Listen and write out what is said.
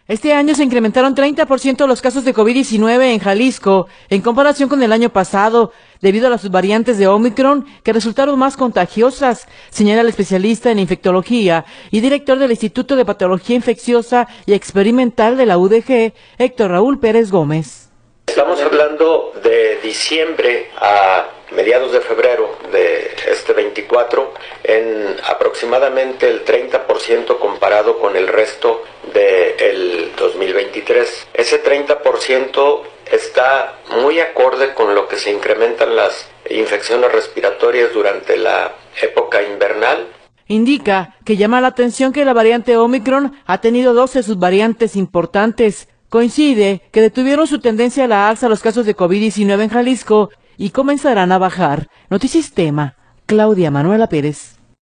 Este año se incrementaron 30% los casos de COVID-19 en Jalisco en comparación con el año pasado, debido a las subvariantes de Omicron que resultaron más contagiosas, señala el especialista en infectología y director del Instituto de Patología Infecciosa y Experimental de la UDG, Héctor Raúl Pérez Gómez. Estamos hablando de diciembre a mediados de febrero de este 24 en aproximadamente el 30% comparado con el resto del 2023. Ese 30% está muy acorde con lo que se incrementan las infecciones respiratorias durante la época invernal. Indica que llama la atención que la variante Omicron ha tenido 12 subvariantes importantes. Coincide que detuvieron su tendencia a la alza los casos de COVID-19 en Jalisco y comenzarán a bajar. Notisistema, Claudia Manuela Pérez.